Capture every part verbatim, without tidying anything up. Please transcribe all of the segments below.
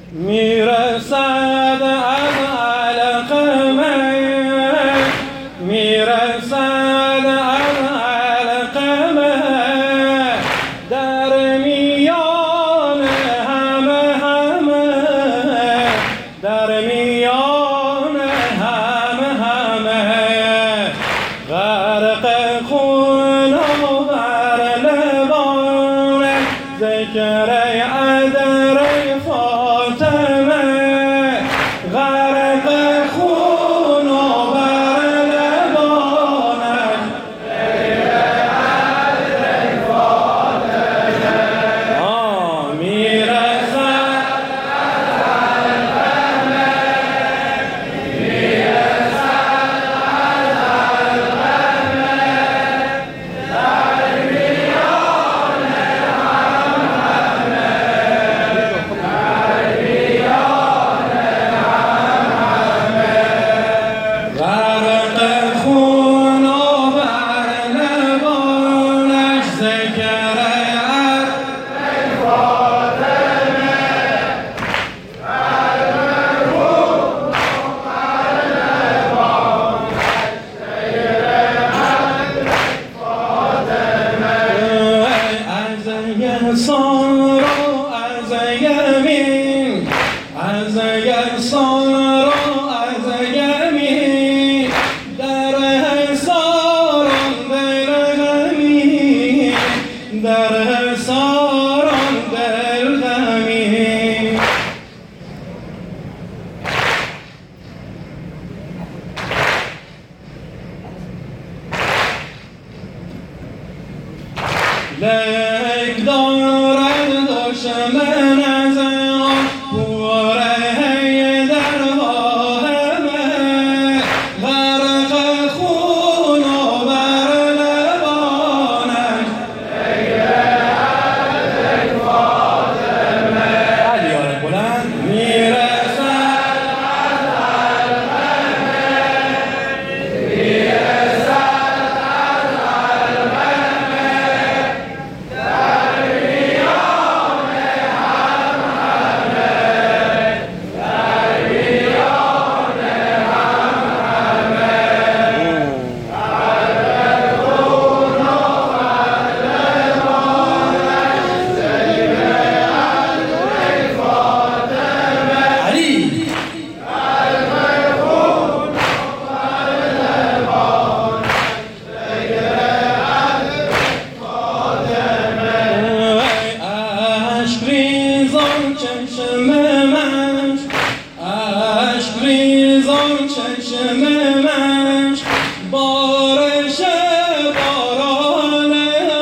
میرسد از علقمه، میرسد از علقمه، در میان همه همه، در میان همه همه، غرق خون و بر لبان ذکر عذر فاطمه، غرق خون و بر لبان ذکر عذر فاطمه. آه میرسد از علقمه، میرسد از علقمه، در میان همه در میان همه، غرق خون و بر لبانش ذکر عذر فاطمه، غرق خون و بر لبانش ذکر عذر فاطمه. از یسار و از یمین، از یسار و از یمین، در حصاران دل غمین، در حصاران دل غمین. لیک دارد دشمن از آن پور حیدر واهمه، غرق خون و بر لبانش ذکر عذر فاطمه. علی آره بلند. میرسد از علقمه، میرسد از علقمه، در میان همه در میان همه، غرق خون و بر لبانش ذکر عذر فاطمه. علی غرق خون و بر لبانش ذکر عذر فاطمه. اشک ریزان چشم منش، اشک ریزان چشم منش، بارش بارانش،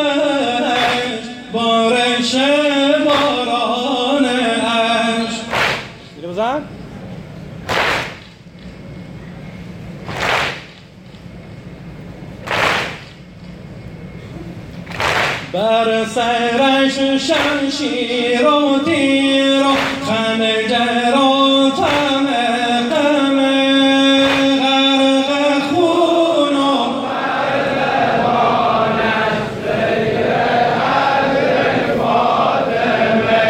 بارش بارانش. میره بزن. بر سرش شمشیر و تیر و خنجر و طمع غمه، غرق خون و بر لبانش ذکر عذر فاطمه.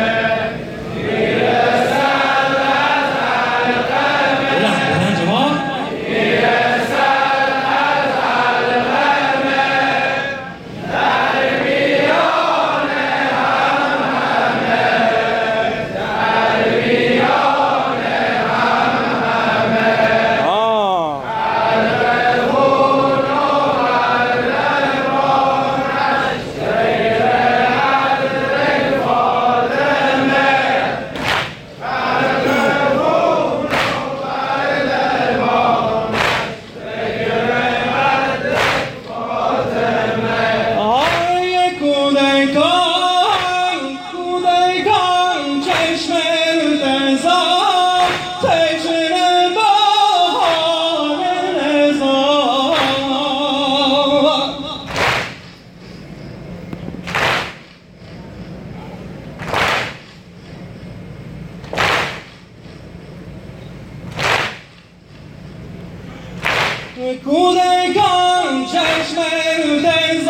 میرسد از علقمه، بلند جواب، میرسد از علقمه، در میان همه در میان همه، آه غرق خون و بر لبانش ذکر عذر فاطمه، غرق خون و بر لبانش ذکر عذر فاطمه. آی کودکان، کودکان چشم التزام، چشم بهار نظام. کودکان چشم التزام،